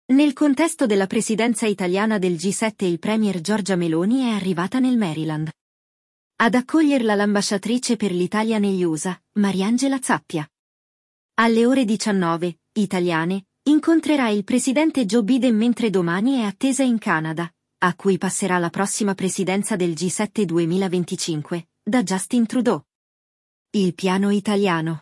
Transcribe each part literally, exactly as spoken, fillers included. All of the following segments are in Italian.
Nel contesto della presidenza italiana del G sette il premier Giorgia Meloni è arrivata nel Maryland. Ad accoglierla l'ambasciatrice per l'Italia negli U S A, Mariangela Zappia. Alle ore diciannove, italiane, incontrerà il presidente Joe Biden mentre domani è attesa in Canada, a cui passerà la prossima presidenza del G sette duemilaventicinque, da Justin Trudeau. Il piano italiano.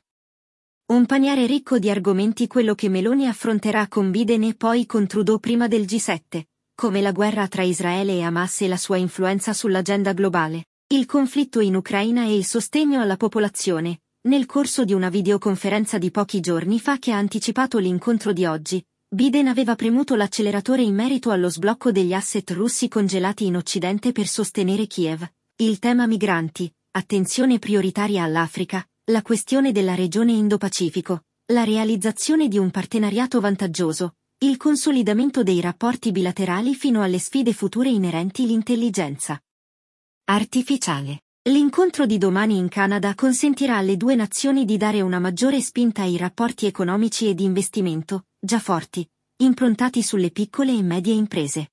Un paniere ricco di argomenti quello che Meloni affronterà con Biden e poi con Trudeau prima del G sette, come la guerra tra Israele e Hamas e la sua influenza sull'agenda globale, il conflitto in Ucraina e il sostegno alla popolazione, nel corso di una videoconferenza di pochi giorni fa che ha anticipato l'incontro di oggi. Biden aveva premuto l'acceleratore in merito allo sblocco degli asset russi congelati in Occidente per sostenere Kiev, il tema migranti, attenzione prioritaria all'Africa, la questione della regione Indo-Pacifico, la realizzazione di un partenariato vantaggioso, il consolidamento dei rapporti bilaterali fino alle sfide future inerenti l'intelligenza artificiale. L'incontro di domani in Canada consentirà alle due nazioni di dare una maggiore spinta ai rapporti economici e di investimento, già forti, improntati sulle piccole e medie imprese.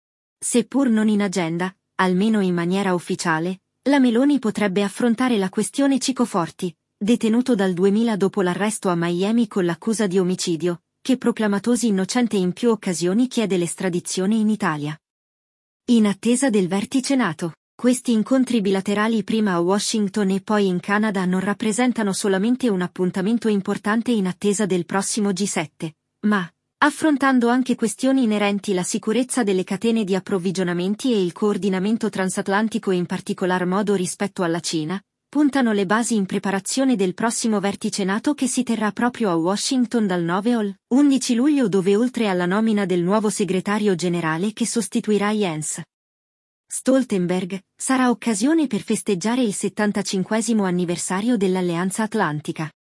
Seppur non in agenda, almeno in maniera ufficiale, la Meloni potrebbe affrontare la questione Chico Forti, detenuto dal duemila dopo l'arresto a Miami con l'accusa di omicidio, che proclamatosi innocente in più occasioni chiede l'estradizione in Italia. In attesa del vertice NATO, questi incontri bilaterali prima a Washington e poi in Canada non rappresentano solamente un appuntamento importante in attesa del prossimo G sette, ma, affrontando anche questioni inerenti alla sicurezza delle catene di approvvigionamenti e il coordinamento transatlantico in particolar modo rispetto alla Cina, puntano le basi in preparazione del prossimo vertice NATO che si terrà proprio a Washington dal nove al undici luglio, dove oltre alla nomina del nuovo segretario generale che sostituirà Jens Stoltenberg, sarà occasione per festeggiare il settantacinquesimo anniversario dell'Alleanza Atlantica.